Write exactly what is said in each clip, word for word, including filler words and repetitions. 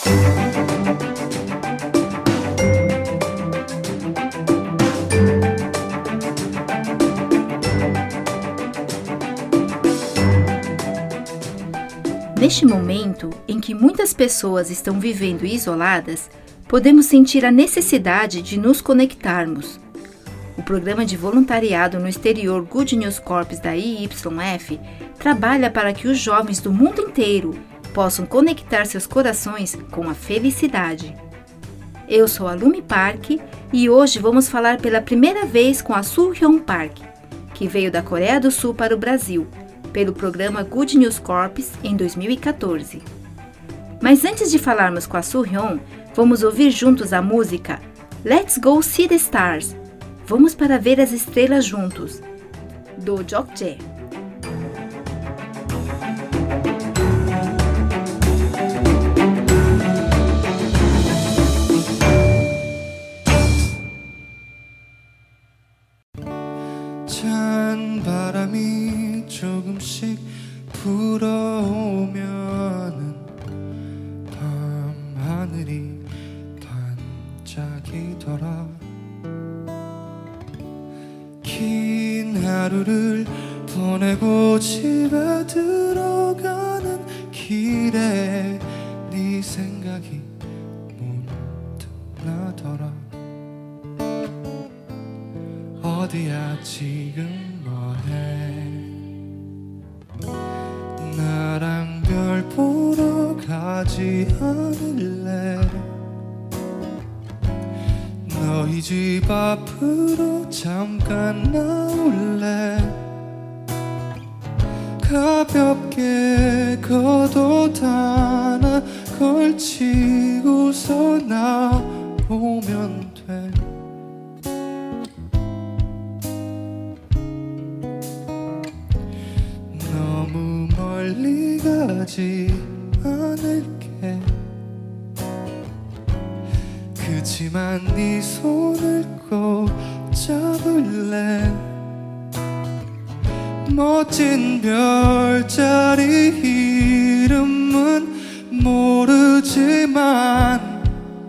Neste momento em que muitas pessoas estão vivendo isoladas, podemos sentir a necessidade de nos conectarmos. O programa de voluntariado no exterior Good News Corps da I Y F trabalha para que os jovens do mundo inteiro possam conectar seus corações com a felicidade. Eu sou a Lumi Park e hoje vamos falar pela primeira vez com a Soo-Hyun Park, que veio da Coreia do Sul para o Brasil, pelo programa Good News Corps em dois mil e quatorze. Mas antes de falarmos com a Soo-Hyun, vamos ouvir juntos a música Let's Go See the Stars. Vamos para ver as estrelas juntos, do Jokjae. 찬 바람이 조금씩 불어오면은 밤하늘이 반짝이더라. 긴 하루를 보내고 집에 들어가는 길에 네 생각이 문득 나더라. 어디야 지금 뭐해? 나랑 별 보러 가지 않을래? 너희 집 앞으로 잠깐 나올래? 가볍게 겉옷 하나 걸치고서 나오면 돼. 너무 멀리 가지 않을게. 그치만 네 손을 꼭 잡을래. 멋진 별자리 이름은 모르지만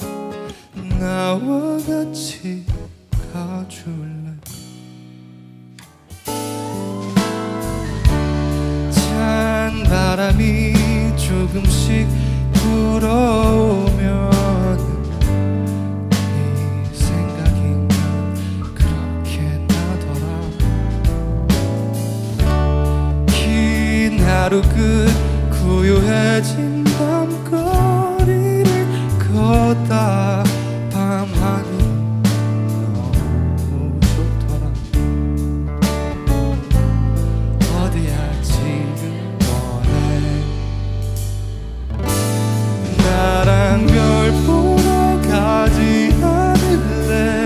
나와 같이 가줄래. 찬 바람이 조금씩 불어오면 하루 끝 고요해진 밤거리를 걷다 밤하늘 너무 좋더라. 어디야 지금 뭐해? 나랑 별 보러 가지 않을래?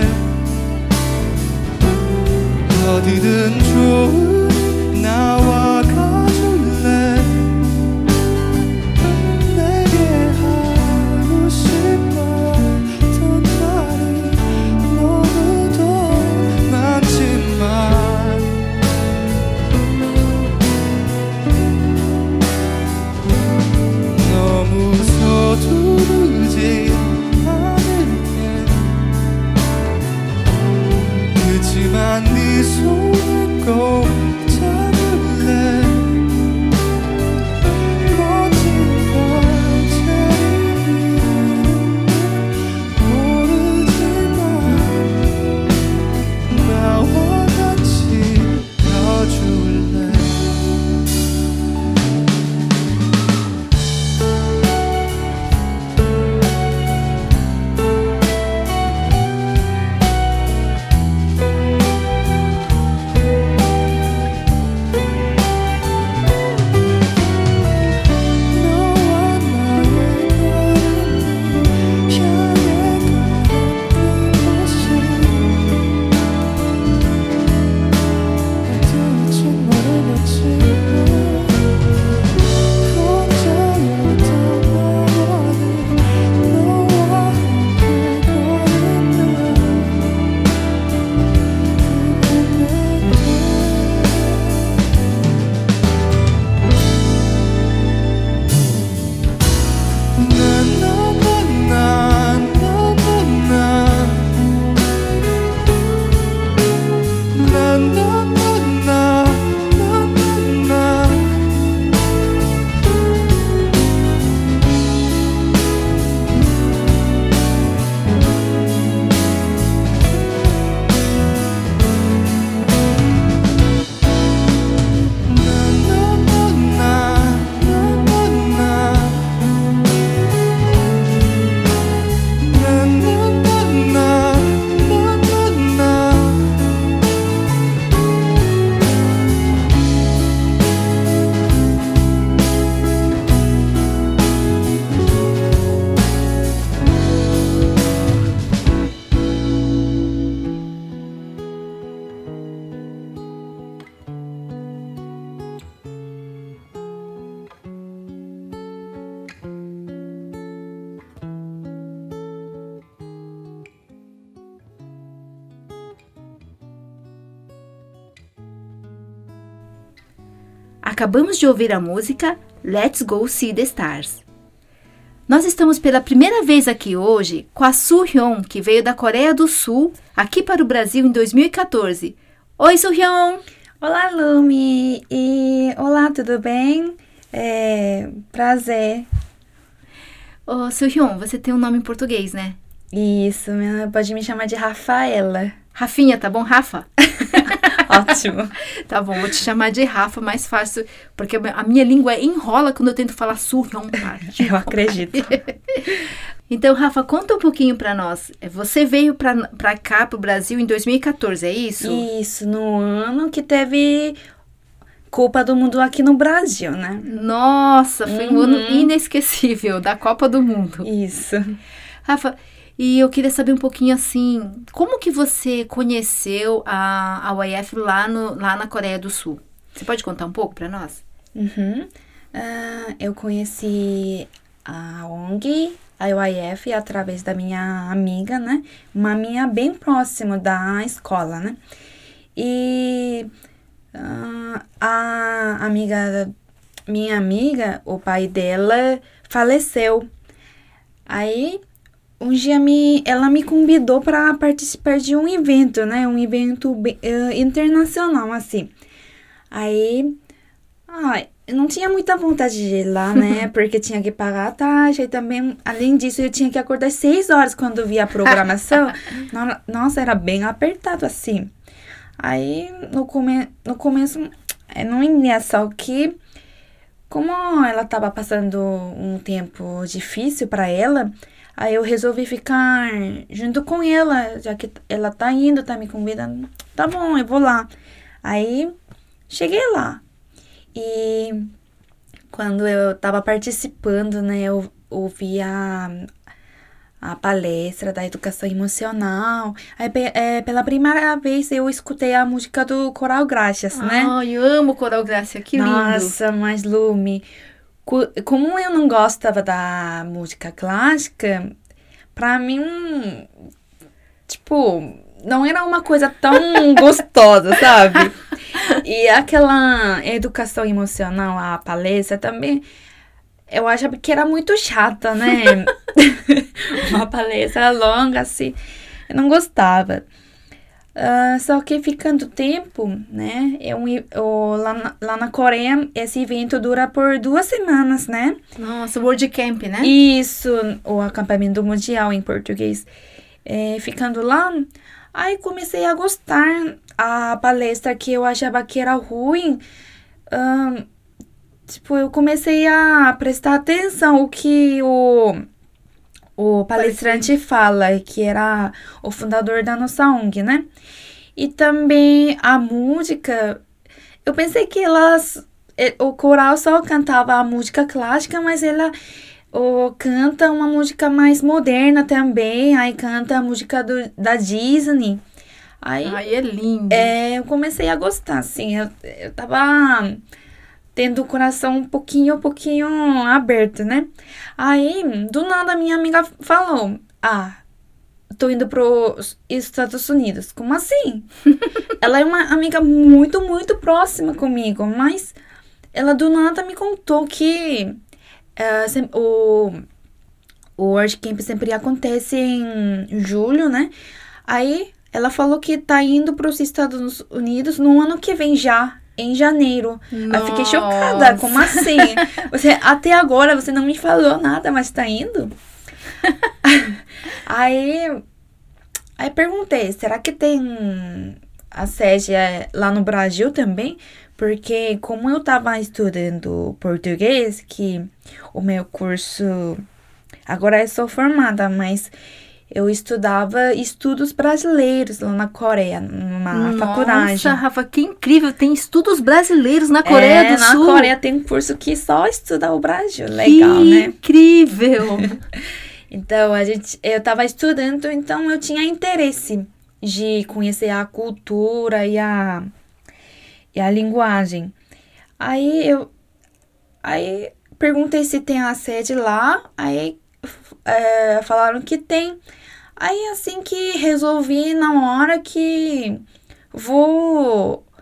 어디든 좋으니 나와 가줄래? Acabamos de ouvir a música Let's Go See the Stars. Nós estamos pela primeira vez aqui hoje com a Soo-hyun, que veio da Coreia do Sul, aqui para o Brasil em dois mil e catorze. Oi, Soo-hyun! Olá, Lumi! E olá, tudo bem? É, prazer. Ô, Soo-hyun, você tem um nome em português, né? Isso, pode me chamar de Rafaela. Rafinha, tá bom? Rafa? Ótimo. Tá bom, vou te chamar de Rafa, mais fácil, porque a minha língua enrola quando eu tento falar Soo-hyun. Eu acredito. Então, Rafa, conta um pouquinho pra nós. Você veio pra, pra cá, pro Brasil, em dois mil e catorze, é isso? Isso, no ano que teve Copa do Mundo aqui no Brasil, né? Nossa, foi uhum. um ano inesquecível da Copa do Mundo. Isso. Rafa, e eu queria saber um pouquinho assim, como que você conheceu a, a Y F lá, no, lá na Coreia do Sul? Você pode contar um pouco pra nós? Uhum. Uh, eu conheci a O N G, a Y F, através da minha amiga, né? Uma minha bem próxima da escola, né? E uh, a amiga, minha amiga, o pai dela faleceu. Aí, um dia me, ela me convidou para participar de um evento, né? Um evento uh, internacional, assim. Aí, ah, eu não tinha muita vontade de ir lá, né? Porque tinha que pagar a taxa e também, além disso, eu tinha que acordar seis horas quando via a programação. Nossa, era bem apertado, assim. Aí, no, come, no começo, não ia, só que, como ela tava passando um tempo difícil para ela, aí eu resolvi ficar junto com ela, já que ela tá indo, tá me convidando. Tá bom, eu vou lá. Aí, cheguei lá. E quando eu tava participando, né, eu ouvi a, a palestra da educação emocional. Aí, é, pela primeira vez, eu escutei a música do Coral Gracias, né? Ai, eu amo Coral Gracias, que lindo! Nossa, mas Lumi, como eu não gostava da música clássica, pra mim, tipo, não era uma coisa tão gostosa, sabe? E aquela educação emocional, a palestra também, eu achava que era muito chata, né? Uma palestra longa, assim, eu não gostava. Uh, só que ficando tempo, né, eu, eu, lá, na, lá na Coreia, esse evento dura por duas semanas, né? Nossa, World Camp, né? Isso, o acampamento mundial em português. É, ficando lá, aí comecei a gostar. A palestra que eu achava que era ruim, uh, tipo, eu comecei a prestar atenção o que o... O palestrante fala, que era o fundador da nossa O N G, né? E também a música, eu pensei que elas, o coral só cantava a música clássica, mas ela o, canta uma música mais moderna também, aí canta a música do, da Disney. Aí, Ai, é lindo. É, eu comecei a gostar, assim, eu, eu tava tendo o coração um pouquinho, um pouquinho aberto, né? Aí, do nada, minha amiga falou, ah, tô indo pros Estados Unidos. Como assim? Ela é uma amiga muito, muito próxima comigo, mas ela do nada me contou que uh, sem, o, o World Camp sempre acontece em julho, né? Aí, ela falou que tá indo pros Estados Unidos no ano que vem já. Em janeiro. Nossa. Eu fiquei chocada. Como assim? Você, até agora você não me falou nada, mas tá indo? aí, aí perguntei, será que tem a sede lá no Brasil também? Porque como eu tava estudando português, que o meu curso... Agora eu sou formada, mas... Eu estudava estudos brasileiros lá na Coreia, numa Nossa, faculdade. Nossa, Rafa, que incrível! Tem estudos brasileiros na Coreia é, do Sul. Na Coreia tem um curso que só estuda o Brasil. Legal, que né? Incrível! Então, a gente, eu estava estudando, então eu tinha interesse de conhecer a cultura e a, e a linguagem. Aí eu aí perguntei se tem a sede lá, aí é, falaram que tem. Aí assim que resolvi na hora que vou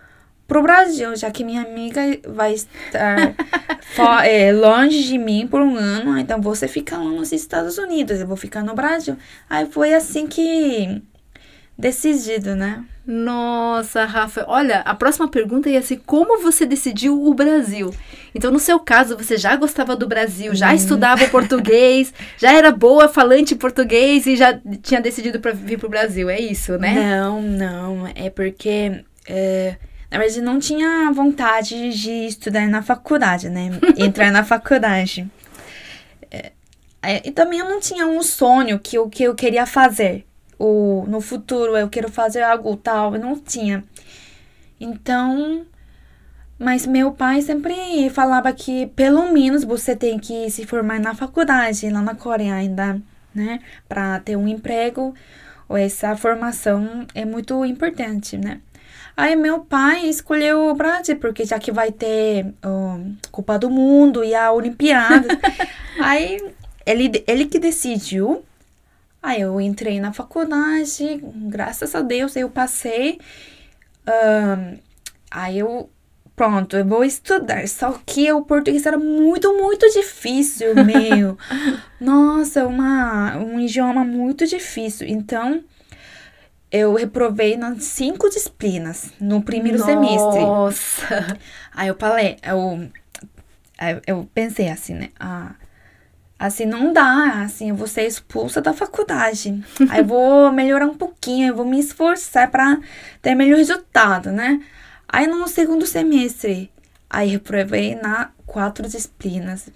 pro Brasil, já que minha amiga vai estar fo- é, longe de mim por um ano, então você fica lá nos Estados Unidos, eu vou ficar no Brasil. Aí foi assim que decidido, né? Nossa, Rafa, olha, a próxima pergunta ia ser como você decidiu o Brasil? Então, no seu caso, você já gostava do Brasil, já Hum. estudava português, já era boa falante português e já tinha decidido para vir pro Brasil, é isso, né? Não, não, é porque, é, na verdade, não tinha vontade de estudar na faculdade, né? Entrar na faculdade. É, é, e também eu não tinha um sonho que o que eu queria fazer. O, no futuro eu quero fazer algo tal, eu não tinha. Então, mas meu pai sempre falava que pelo menos você tem que se formar na faculdade, lá na Coreia ainda, né? Para ter um emprego, ou essa formação é muito importante, né? Aí meu pai escolheu o Brasil, porque já que vai ter um, Copa do Mundo e a Olimpíada. Aí ele, ele que decidiu. Aí eu entrei na faculdade, graças a Deus eu passei. Um, aí eu, pronto, eu vou estudar. Só que o português era muito, muito difícil, meu. Nossa, uma, um idioma muito difícil. Então, eu reprovei nas cinco disciplinas no primeiro Nossa. semestre. Nossa! Aí eu falei, eu, eu, eu pensei assim, né? Ah, assim, não dá, assim, eu vou ser expulsa da faculdade. Aí eu vou melhorar um pouquinho, eu vou me esforçar pra ter melhor resultado, né? Aí no segundo semestre, aí reprovei na quatro disciplinas.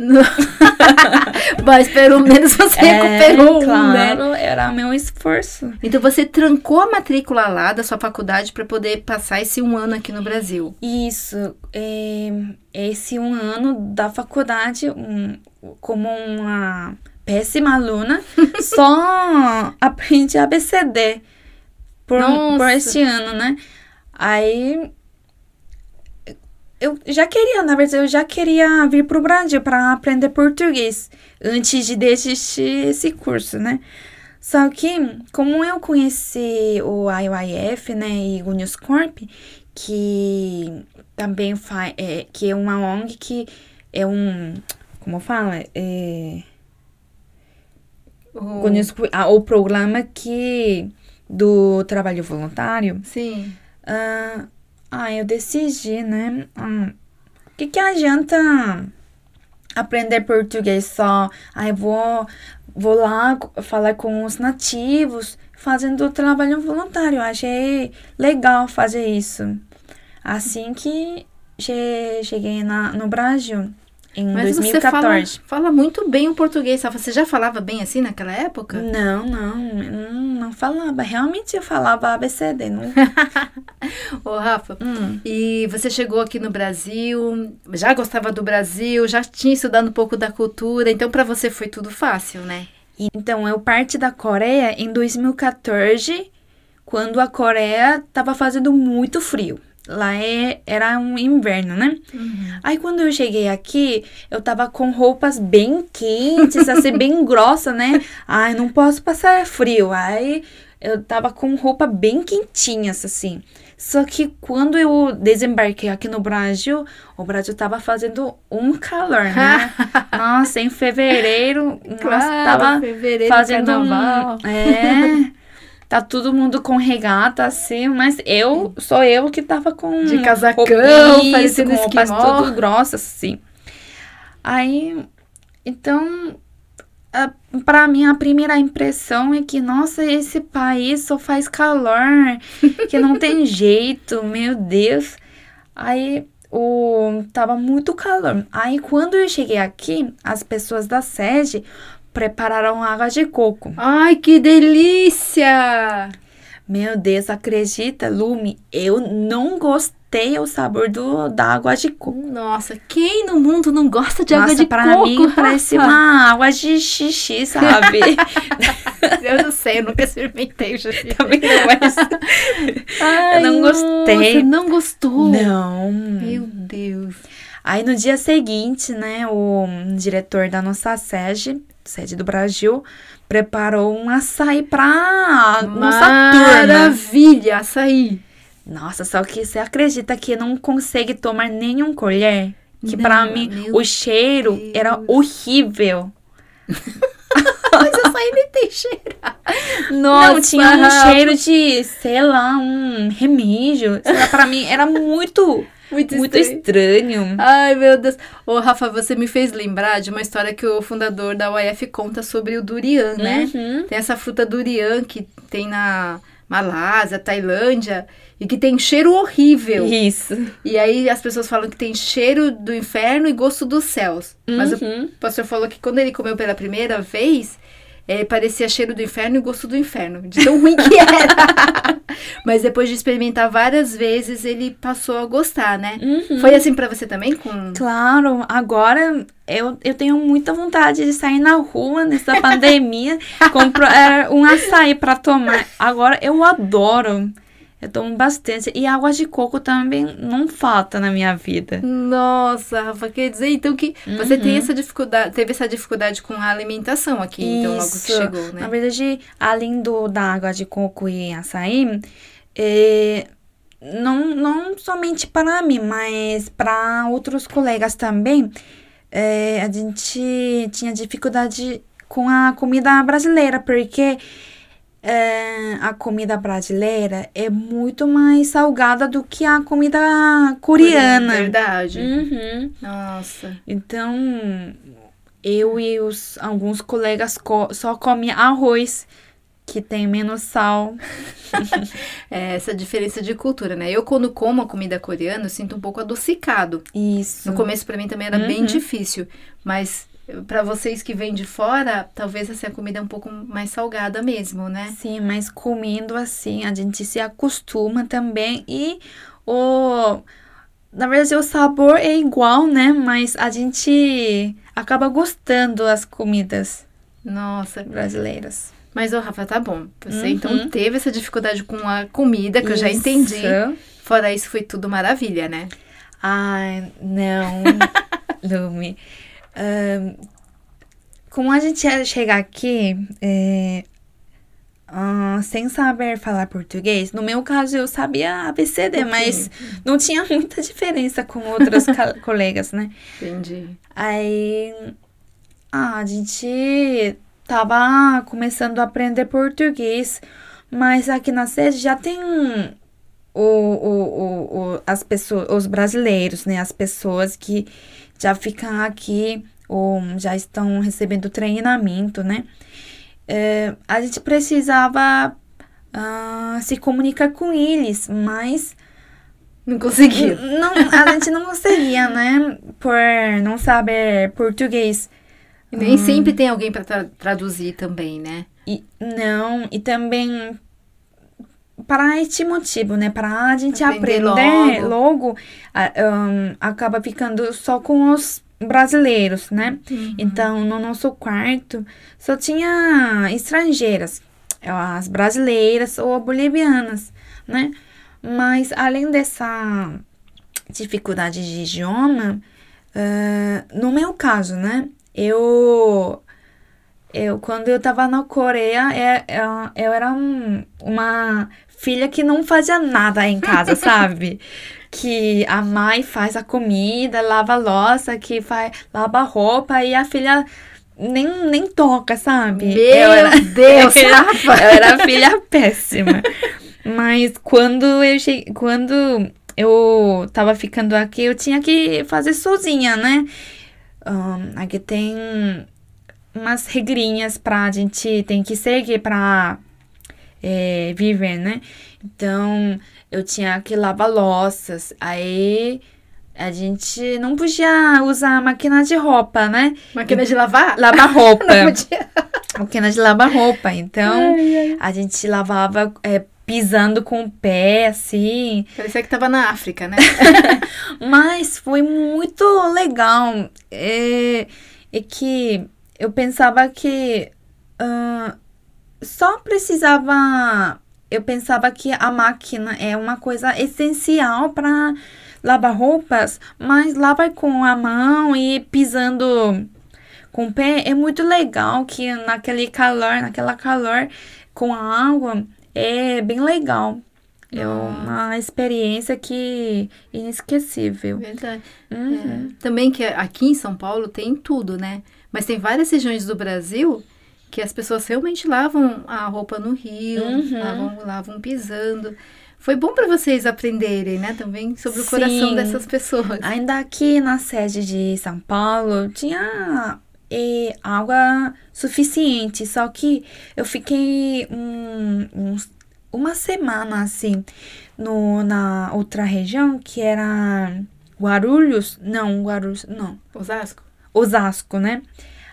Mas pelo menos você recuperou é, um, né? Claro, era meu esforço. Então você trancou a matrícula lá da sua faculdade para poder passar esse um ano aqui no Brasil. Isso, é, esse um ano da faculdade, um, como uma péssima aluna, só aprendi A B C D por, por este ano, né? Aí eu já queria, na verdade, eu já queria vir pro Brasil para aprender português antes de desistir esse curso, né? Só que, como eu conheci o I O I F, né, e o News Corp, que também faz, é, que é uma O N G que é um, como fala, é, O, o, News, ah, o programa que do trabalho voluntário. Sim. Ah, ah, eu decidi, né? Hum, o que que adianta aprender português só? Ah, eu vou, vou lá falar com os nativos, fazendo trabalho voluntário. Eu achei legal fazer isso. Assim que che- cheguei na, no Brasil, em Mas dois mil e quatorze. você fala, fala muito bem o português, sabe? Você já falava bem assim naquela época? Não, não, não, não falava. Realmente eu falava A B C D. Não... Ô, Rafa, hum. e você chegou aqui no Brasil, já gostava do Brasil, já tinha estudado um pouco da cultura, então pra você foi tudo fácil, né? Então, eu parti da Coreia em dois mil e quatorze, quando a Coreia tava fazendo muito frio. Lá é, era um inverno, né? Uhum. Aí, quando eu cheguei aqui, eu tava com roupas bem quentes, assim, bem grossa, né? Ai, não posso passar frio. Aí, eu tava com roupa bem quentinhas, assim. Só que quando eu desembarquei aqui no Brasil, o Brasil tava fazendo um calor, né? Nossa, em fevereiro, nossa, Claro, tava fevereiro, fazendo carnaval. um... É, tá todo mundo com regata, assim, mas eu, sou eu que tava com... De casacão, roupinha, parecendo com roupas esquimó. tudo grossas, assim. Aí, então... A, pra mim, a primeira impressão é que, nossa, esse país só faz calor, que não tem jeito, meu Deus. Aí, o, tava muito calor. Aí, quando eu cheguei aqui, as pessoas da sede prepararam água de coco. Ai, que delícia! Meu Deus, acredita, Lume? Eu não gostei o sabor do, da água de coco. Nossa, quem no mundo não gosta de água Nossa, de pra coco? mim parece uma água de xixi, sabe? Eu não sei, eu nunca experimentei o xixi. Também não, mas Ai, eu não gostei. Nossa, não gostou? Não. Meu Deus. Aí no dia seguinte, né, o diretor da nossa sede, sede do Brasil, preparou um açaí pra nossa turma. Maravilha, açaí. Nossa, só que você acredita que não consegue tomar nenhum colher? Que Não, pra mim meu o cheiro Deus. era horrível. Mas eu só imitei cheirar. Não, Nossa, tinha um Rafa. cheiro de, sei lá, um remédio. Sei lá, pra mim era muito, Muito muito estranho. estranho. Ai, meu Deus. Ô, Rafa, você me fez lembrar de uma história que o fundador da U I F conta sobre o durian, né? Uhum. Tem essa fruta durian que tem na Malásia, Tailândia, e que tem cheiro horrível. Isso. E aí as pessoas falam que tem cheiro do inferno e gosto dos céus. Mas o Uhum. pastor falou que quando ele comeu pela primeira vez, é, parecia cheiro do inferno e gosto do inferno. De tão ruim que era. Mas depois de experimentar várias vezes, ele passou a gostar, né? Uhum. Foi assim pra você também? Com... Claro, agora eu, eu tenho muita vontade de sair na rua nessa pandemia, comprar um açaí para tomar. Agora eu adoro, eu tomo bastante. E água de coco também não falta na minha vida. Nossa, Rafa, quer dizer então que você tem Uhum. essa dificuldade, teve essa dificuldade com a alimentação aqui, então logo que Isso. chegou, né? Na verdade, além do, da água de coco e açaí, é, não, não somente para mim, mas para outros colegas também, é, a gente tinha dificuldade com a comida brasileira, porque é, a comida brasileira é muito mais salgada do que a comida coreana. Verdade. Uhum. Nossa. Então, eu e os, alguns colegas co- só comem arroz, que tem menos sal. É essa diferença de cultura, né? Eu, quando como a comida coreana, eu sinto um pouco adocicado. Isso. No começo, pra mim, também era bem Uhum. difícil. Mas, pra vocês que vêm de fora, talvez essa comida é um pouco mais salgada mesmo, né? Sim, mas comendo assim, a gente se acostuma também. E o... Na verdade, o sabor é igual, né? Mas a gente acaba gostando das comidas Nossa. brasileiras. Mas, ô, Rafa, tá bom. Você, Uhum. então, teve essa dificuldade com a comida, que eu já entendi. Isso. Fora isso, foi tudo maravilha, né? Ai, não, Lumi. Ahn, como a gente ia chegar aqui é, ah, sem saber falar português, no meu caso eu sabia A B C D, mas não tinha muita diferença com outros ca- colegas, né? Entendi. Aí ah, a gente tava começando a aprender português, mas aqui na sede já tem o, o, o, o- as pessoas, os brasileiros, né? As pessoas que já ficam aqui ou já estão recebendo treinamento, né? É, a gente precisava ah, se comunicar com eles, mas Não consegui. não, a gente não conseguia, né? Por não saber português. E nem sempre tem alguém pra tra- traduzir também, né? E, não, e também para este motivo, né? Para a gente Aprender aprender logo. logo, a- ahn, acaba ficando só com os brasileiros, né? Então, no nosso quarto, só tinha estrangeiras, as brasileiras ou bolivianas, né? Mas, além dessa dificuldade de idioma, ah, no meu caso, né? Eu, eu quando eu tava na Coreia, é- é- eu era um- uma filha que não fazia nada em casa, sabe? Que a mãe faz a comida, lava a louça, que faz, lava a roupa e a filha nem, nem toca, sabe? Meu eu era, Deus, eu era, Rafa! eu era filha péssima. Mas quando eu cheguei, quando eu tava ficando aqui, eu tinha que fazer sozinha, né? Ahn, aqui tem umas regrinhas pra gente tem que seguir pra é, viver, né? Então, eu tinha que lavar louças. Aí, a gente não podia usar máquina de roupa, né? Máquina de lavar? Lavar roupa. Não podia. Máquina de lavar roupa. Então, Ai, ai. a gente lavava é, pisando com o pé, assim. Parecia que tava na África, né? Mas foi muito legal. É, é que eu pensava que ah, só precisava. Eu pensava que a máquina é uma coisa essencial para lavar roupas, mas lavar com a mão e pisando com o pé é muito legal, que naquele calor, naquela calor com a água é bem legal. É uma experiência que inesquecível. Verdade. Uhum. É. Também que aqui em São Paulo tem tudo, né? Mas tem várias regiões do Brasil que as pessoas realmente lavam a roupa no rio, Uhum. lavam, lavam pisando. Foi bom para vocês aprenderem, né? Também sobre o Sim. coração dessas pessoas. Ainda aqui na sede de São Paulo tinha eh, água suficiente, só que eu fiquei um, uns, uma semana assim no, na outra região que era Guarulhos, não, Guarulhos, não, Osasco? Osasco, né?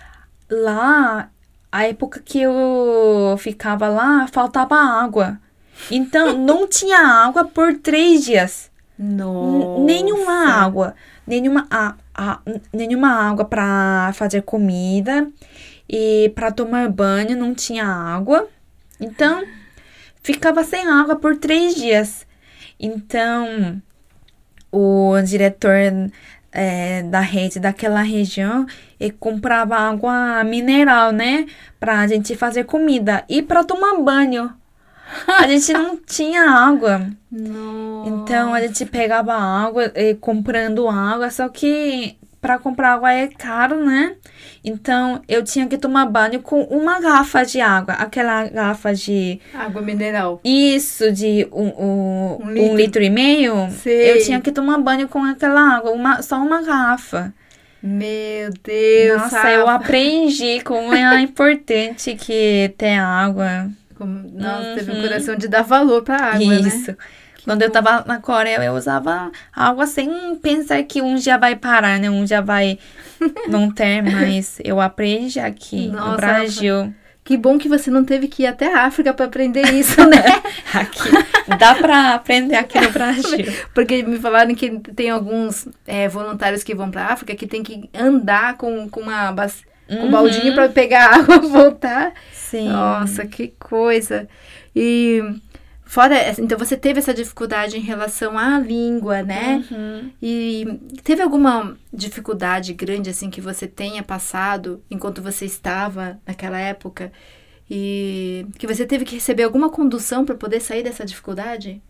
Lá, a época que eu ficava lá, faltava água. Então, não tinha água por três dias. Nossa. N- Nenhuma água. Nenhuma, a, a, nenhuma água para fazer comida. E para tomar banho não tinha água. Então, ficava sem água por três dias. Então, o diretor é, da rede daquela região ele comprava água mineral, né? Pra gente fazer comida. E para tomar banho. A gente não tinha água. Nossa. Então, a gente pegava água, eh, comprando água, só que para comprar água é caro, né? Então, eu tinha que tomar banho com uma garrafa de água. Aquela garrafa de... Água mineral. Isso, de um, um, Um um litro. litro e meio. Sei. Eu tinha que tomar banho com aquela água, uma, só uma garrafa. Meu Deus, Nossa, eu Rafa. aprendi como é importante que ter água. Como- Nossa, teve um Uhum. coração de dar valor pra água, né? Isso. Quando eu tava na Coreia, eu usava água sem pensar que um dia vai parar, né? Um dia vai não ter, mas eu aprendi aqui Nossa, no Brasil. Que bom que você não teve que ir até a África pra aprender isso, né? Aqui. Dá pra aprender aqui no Brasil. Porque me falaram que tem alguns é, voluntários que vão pra África que tem que andar com, com, uma, bas- com um Uhum. baldinho pra pegar água e voltar. Sim. Nossa, que coisa. E fora, essa- então você teve essa dificuldade em relação à língua, né? Uhum. E teve alguma dificuldade grande assim que você tenha passado enquanto você estava naquela época e que você teve que receber alguma condução para poder sair dessa dificuldade?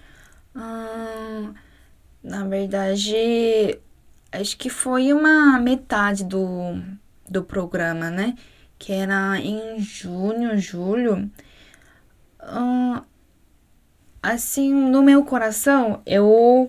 Ah, na verdade, acho que foi uma metade do, do programa, né? Que era em junho, julho. Ah, assim, no meu coração, eu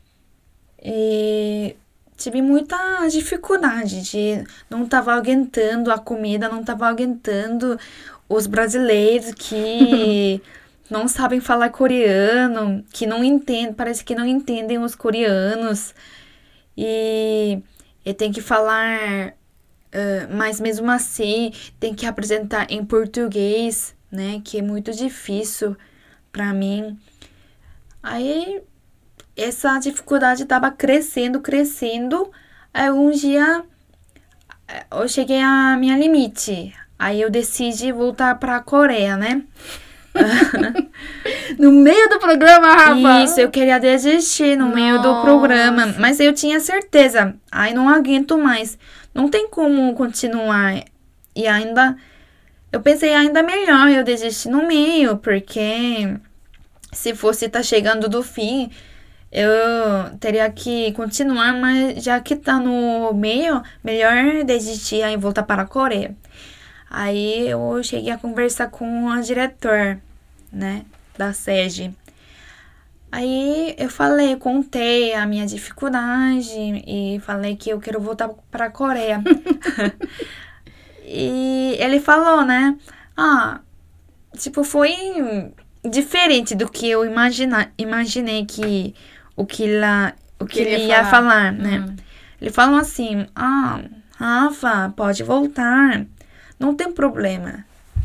eh, tive muita dificuldade de não tava aguentando a comida, não tava aguentando os brasileiros que não sabem falar coreano, que não entendem, parece que não entendem os coreanos. E eu tenho que falar, ah, mas mesmo assim, tem que apresentar em português, né? Que é muito difícil para mim. Aí, essa dificuldade tava crescendo, crescendo. Aí, um dia, eh, eu cheguei à minha limite. Aí, eu decidi voltar para a Coreia, né? No meio do programa, Rafa! Isso, eu queria desistir no meio do Nossa. programa, mas eu tinha certeza. Ai, não aguento mais. Não tem como continuar. E ainda, eu pensei ainda melhor eu desistir no meio, porque se fosse estar chegando do fim, eu teria que continuar, mas já que tá no meio, melhor desistir e voltar para a Coreia. Aí eu cheguei a conversar com a diretor, né, da sede. Aí eu falei, contei a minha dificuldade e falei que eu quero voltar para a Coreia. E ele falou, né, ah, tipo, foi diferente do que eu imagina, imaginei que o que, lá, o que ele ia falar, né. Hum. Ele falou assim, ah, Rafa, pode voltar. Não tem problema.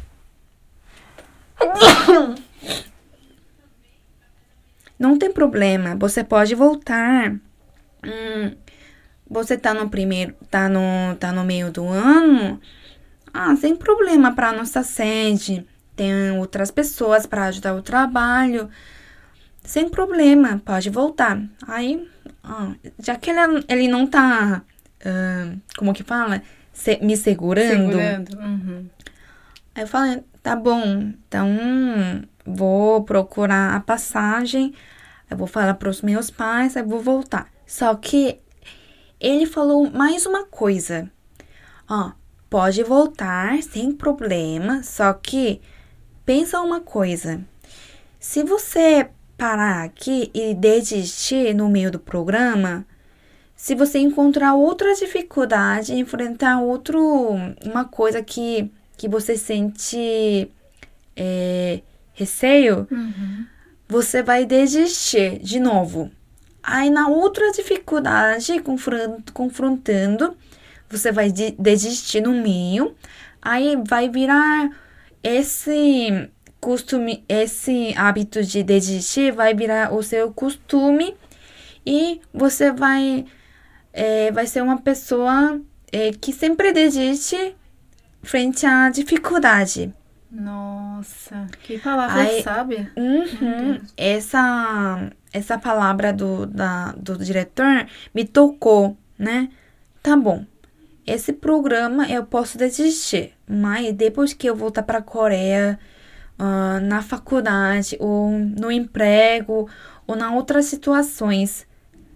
Não tem problema. Você pode voltar. Hum, você tá no primeiro, tá no, tá no meio do ano? Ah, sem problema para nossa sede. Tem outras pessoas para ajudar o trabalho. Sem problema, pode voltar. Aí, ah, já que ele, ele não tá, ah, como que fala? Se- me segurando. Segurando. Uhum. Aí eu falei, tá bom, então vou procurar a passagem, eu vou falar pros meus pais, aí vou voltar. Só que ele falou mais uma coisa. Ó, pode voltar sem problema, só que pensa uma coisa. Se você parar aqui e desistir no meio do programa, se você encontrar outra dificuldade, enfrentar outro, uma coisa que, que você sente é, receio, Uhum. você vai desistir de novo. Aí, na outra dificuldade, confron- confrontando, você vai de- desistir no meio. Aí, vai virar esse costume, esse hábito de desistir, vai virar o seu costume. E você vai, é, vai ser uma pessoa é, que sempre desiste frente à dificuldade. Nossa, que palavra Aí- sábia. Uhum. Essa, essa palavra do, da, do diretor me tocou, né? Tá bom, esse programa eu posso desistir, mas depois que eu voltar para a Coreia, ah, na faculdade, ou no emprego, ou na outras situações,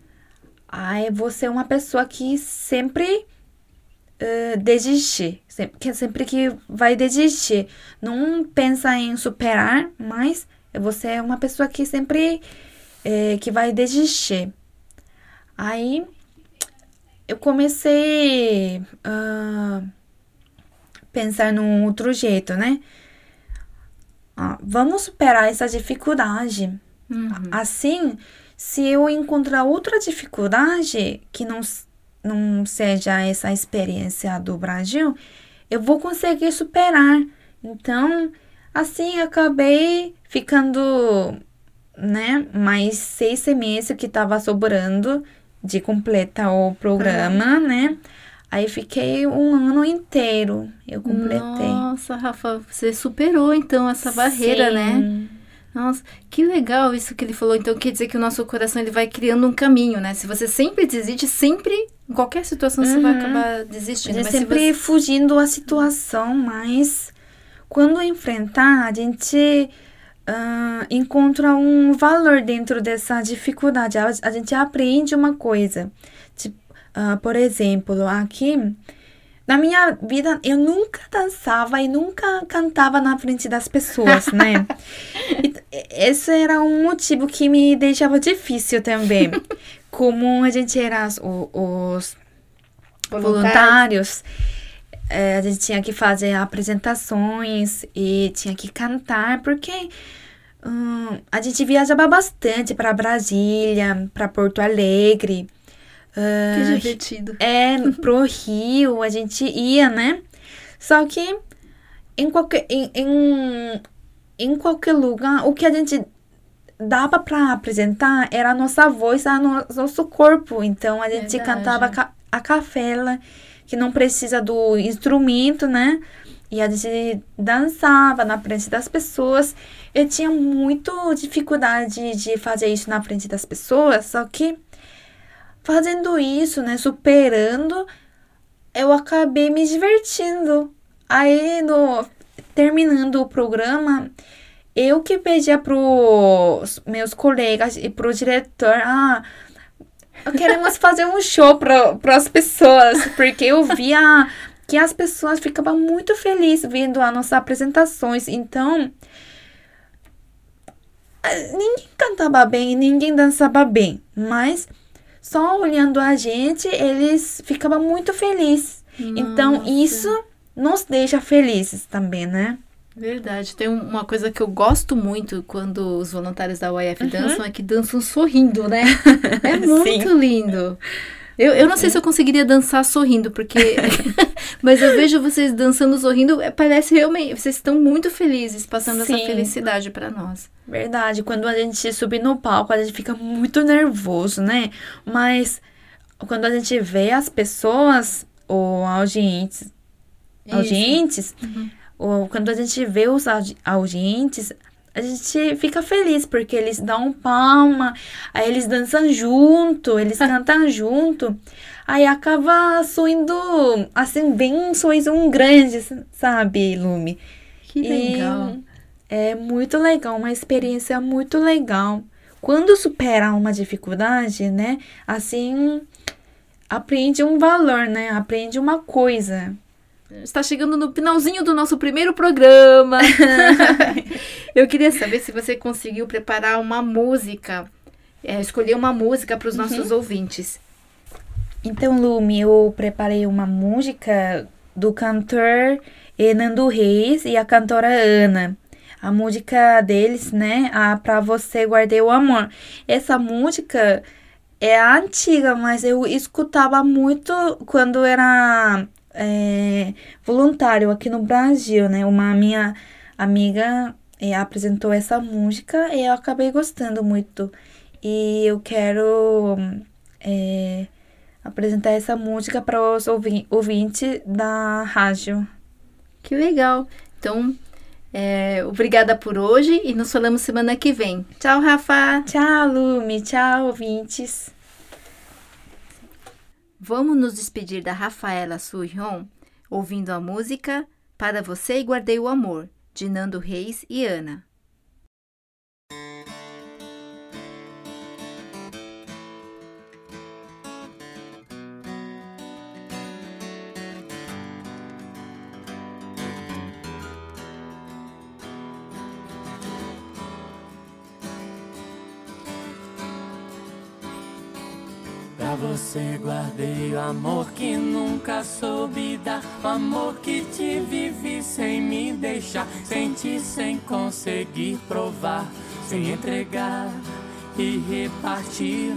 aí você é uma pessoa que sempre ah, desiste, sempre, que sempre que vai desistir. Não pensa em superar, mas você é uma pessoa que sempre eh, que vai desistir. Aí eu comecei a pensar num outro jeito, né? Ah, vamos superar essa dificuldade. Uhum. Assim, se eu encontrar outra dificuldade que não, s- não seja essa experiência do Brasil, eu vou conseguir superar. Então, assim, acabei ficando, né, mais seis semestres que estava sobrando de completar o programa, né? Aí fiquei um ano inteiro, eu completei. Nossa, Rafa, você superou então essa barreira, Sim. né? Nossa, que legal isso que ele falou. Então quer dizer que o nosso coração ele vai criando um caminho, né? Se você sempre desiste, sempre, em qualquer situação, você vai Uhum. acabar A desistindo. gente Mas se sempre você... fugindo da situação, mas quando enfrentar, a gente ah, encontra um valor dentro dessa dificuldade. A, a gente aprende uma coisa. Tipo, ah, por exemplo, aqui, na minha vida, eu nunca dançava e nunca cantava na frente das pessoas, né? E esse era um motivo que me deixava difícil também. Como a gente era os, os voluntários, é, a gente tinha que fazer apresentações e tinha que cantar, porque hum, a gente viajava bastante para Brasília, para Porto Alegre, Que ah, divertido. é, pro Rio, a gente ia, né? Só que em qualquer, em, em, em qualquer lugar, o que a gente dava para apresentar era a nossa voz, a no, nosso corpo. Então, a gente Verdade. cantava ca- a capela, que não precisa do instrumento, né? E a gente dançava na frente das pessoas. Eu tinha muito dificuldade de fazer isso na frente das pessoas, só que fazendo isso, né, superando, eu acabei me divertindo. Aí, no, terminando o programa, eu que pedia pros meus colegas e pro diretor, ah, queremos fazer um show para as pessoas, porque eu via que as pessoas ficavam muito felizes vendo as nossas apresentações. Então, ninguém cantava bem, ninguém dançava bem, mas só olhando a gente, eles ficavam muito felizes. Então, Nossa. isso nos deixa felizes também, né? Verdade. Tem um- uma coisa que eu gosto muito quando os voluntários da U I F Uhum. dançam é que dançam sorrindo, né? É muito lindo. Eu, eu não sei se eu conseguiria dançar sorrindo, porque... Mas eu vejo vocês dançando sorrindo, é, parece realmente... Vocês estão muito felizes, passando essa Sim. felicidade pra nós. Verdade, quando a gente subir no palco, a gente fica muito nervoso, né? Mas quando a gente vê as pessoas, ou audientes, Isso. audientes, Uhum. ou quando a gente vê os audi- audientes, a gente fica feliz, porque eles dão palma, aí eles dançam junto, eles cantam junto, aí acaba soando, assim, bem, um sorriso grande, sabe, Lume? Que legal. E é muito legal, uma experiência muito legal. Quando supera uma dificuldade, né? Assim, aprende um valor, né? Aprende uma coisa. Está chegando no finalzinho do nosso primeiro programa. Eu queria saber se você conseguiu preparar uma música, é, escolher uma música para os nossos Uhum. ouvintes. Então, Lumi, eu preparei uma música do cantor Nando Reis e a cantora Ana. A música deles, né? A Pra Você Guardei o Amor. Essa música é antiga, mas eu escutava muito quando era é, voluntário aqui no Brasil, né? Uma minha amiga é, apresentou essa música e eu acabei gostando muito. E eu quero é, apresentar essa música para os ouvi- ouvintes da rádio. Que legal. Então, é, obrigada por hoje e nos falamos semana que vem. Tchau, Rafa. Tchau, Lumi. Tchau, ouvintes. Vamos nos despedir da Rafaela Surrion ouvindo a música Para Você e Guardei o Amor, de Nando Reis e Ana. Pra você guardei o amor que nunca soube dar, o amor que te vivi sem me deixar, senti sem conseguir provar, sem entregar e repartir.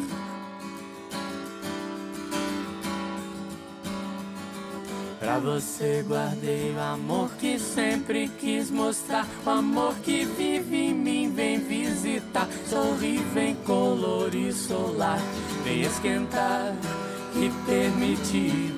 Pra você guardei o amor que sempre quis mostrar, o amor que vive em mim vem visitar, sorri, vem colorir solar, vem esquentar e permitir.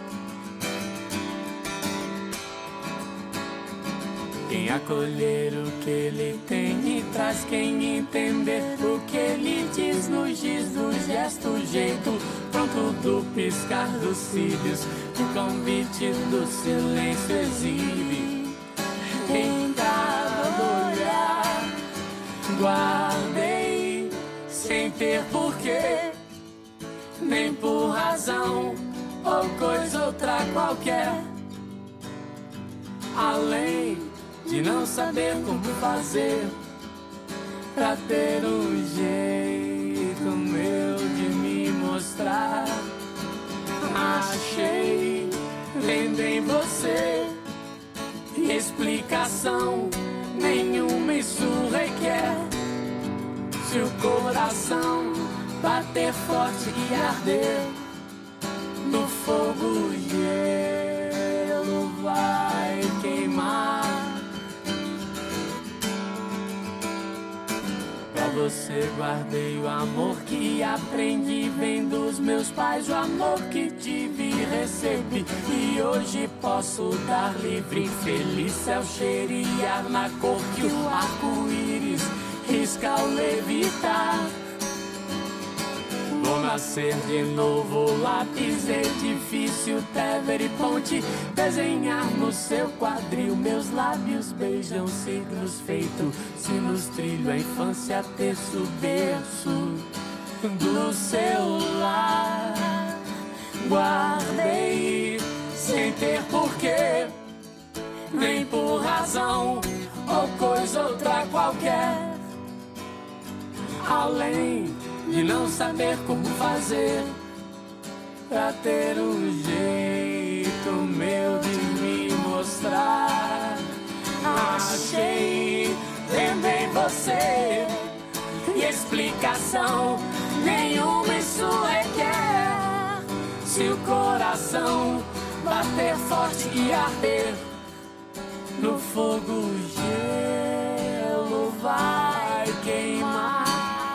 Quem acolher o que ele tem e traz quem entender o que ele diz nos diz do gesto, jeito pronto do piscar dos cílios, o convite do silêncio exibe em cada olhar. Guardei sem ter porquê, nem por razão ou coisa outra qualquer, além de não saber como fazer pra ter um jeito meu de me mostrar. Achei vendo em você explicação nenhuma, isso requer. Se o coração bater forte e arder no fogo, gelo vai queimar. Pra você guardei o amor que aprendi, vem dos meus pais, o amor que tive e recebi, e hoje posso dar livre. Feliz céu cheirar na cor que o arco-íris risca ao levitar. Vou nascer de novo, lápis, edifício, Tever e ponte, desenhar no seu quadril. Meus lábios beijam signos feitos, sinos trilho, a infância terço berço do seu lar. Guardei sem ter porquê, nem por razão ou coisa outra qualquer, além de não saber como fazer pra ter um jeito meu de me mostrar. Achei vendo em você explicação nenhuma, isso requer. Se o coração bater forte e arder no fogo, gelo vai queimar.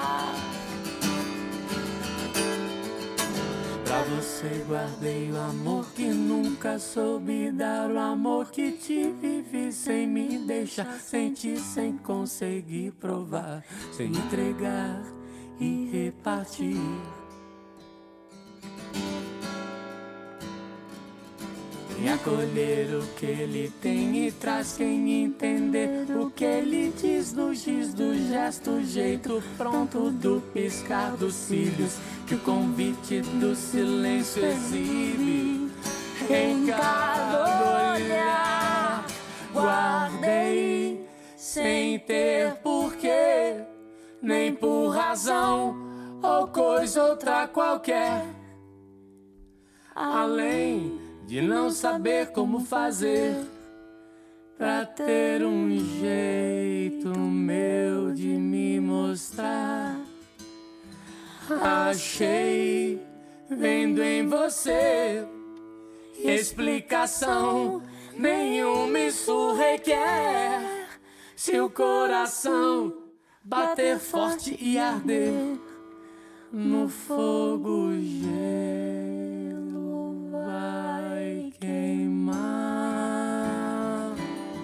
Pra você guardei o amor que nunca soube dar, o amor que te vivi sem me deixar, senti sem conseguir provar, sem entregar e repartir. Quem acolher o que ele tem e traz, quem entender o que ele diz, no giz do gesto, jeito pronto do piscar dos cílios, que o convite do silêncio exibe. Em cada olhar guardei, sem ter porquê, nem por razão ou coisa outra qualquer, além de não saber como fazer pra ter um jeito meu de me mostrar. Achei, vendo em você, explicação nenhuma isso requer. Se o coração bater forte e arder no fogo, gelo vai queimar.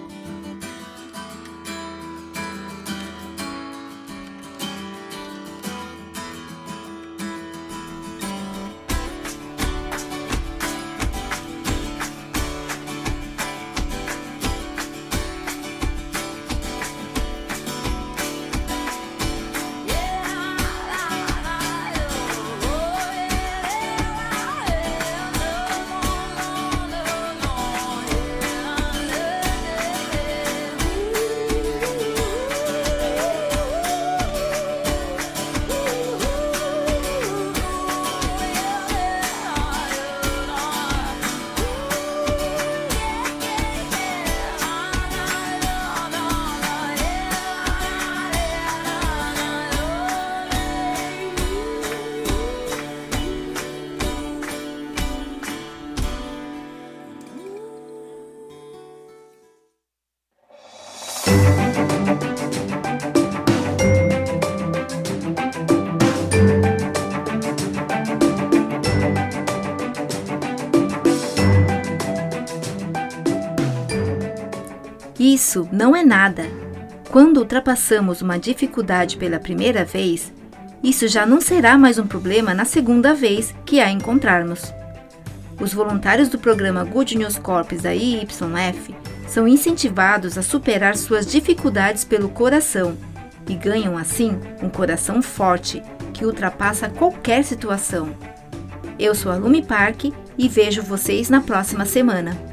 Isso não é nada. Quando ultrapassamos uma dificuldade pela primeira vez, isso já não será mais um problema na segunda vez que a encontrarmos. Os voluntários do programa Good News Corps da I Y F são incentivados a superar suas dificuldades pelo coração e ganham assim um coração forte que ultrapassa qualquer situação. Eu sou a Lumi Park e vejo vocês na próxima semana.